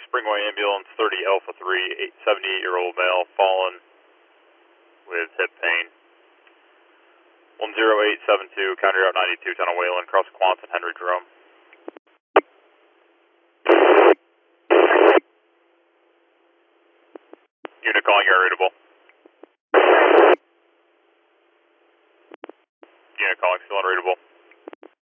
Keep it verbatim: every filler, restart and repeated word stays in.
Springway Ambulance thirty Alpha three, eight seventy-eight-year-old male fallen with hip pain. one zero eight seven two, County Route ninety-two, Tunnel Wayland, cross Quonset, Henry Jerome. Unit calling air rateable.